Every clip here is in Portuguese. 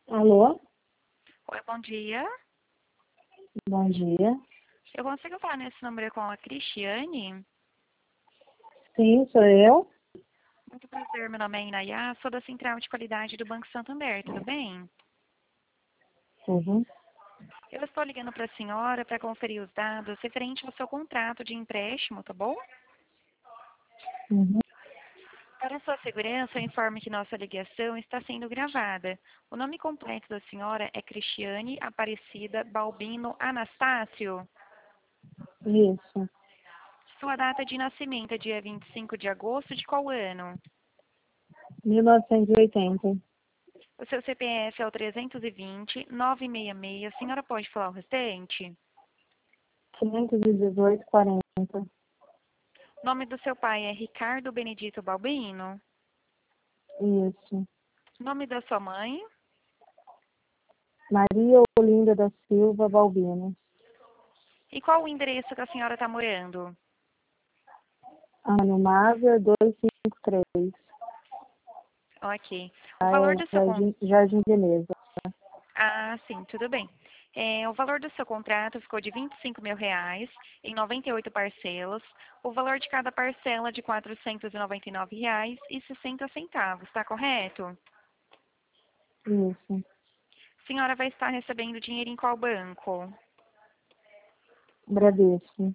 Alô? Oi, bom dia. Bom dia. Eu consigo falar nesse número com a Cristiane? Sim, sou eu. Muito prazer, meu nome é Inayá, sou da Central de Qualidade do Banco Santander, tudo bem? Uhum. Eu estou ligando para a senhora para conferir os dados referente ao seu contrato de empréstimo, tá bom? Uhum. Para sua segurança, eu informo que nossa ligação está sendo gravada. O nome completo da senhora é Cristiane Aparecida Balbino Anastácio. Isso. Sua data de nascimento é dia 25 de agosto de qual ano? 1980. O seu CPF é o 320-966. A senhora pode falar o restante? 518, 40. O nome do seu pai é Ricardo Benedito Balbino. Isso. O nome da sua mãe? Maria Olinda da Silva Balbino. E qual o endereço que a senhora está morando? Ano Mável 253. Ok. O valor É do seu con... Jardim Veneza. Ah, sim, tudo bem. O valor do seu contrato ficou de R$ 25.000 em 98 parcelas. O valor de cada parcela de R$ 499,60, está correto? Isso. A senhora vai estar recebendo dinheiro em qual banco? Bradesco.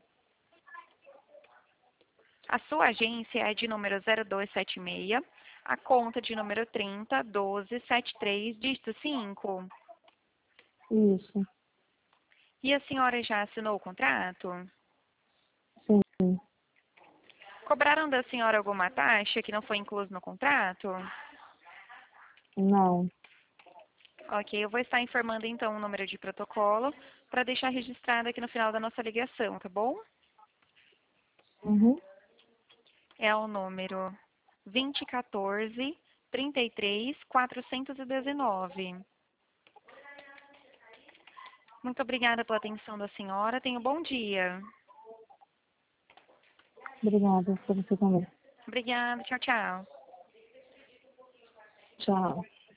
A sua agência é de número 0276, a conta de número 301273, dígito 5. Isso. E a senhora já assinou o contrato? Sim. Cobraram da senhora alguma taxa que não foi incluso no contrato? Não. Ok, eu vou estar informando então o número de protocolo para deixar registrado aqui no final da nossa ligação, tá bom? Uhum. É o número 2014 33 419. Muito obrigada pela atenção da senhora. Tenha um bom dia. Obrigada por você também. Obrigada. Tchau, tchau. Tchau.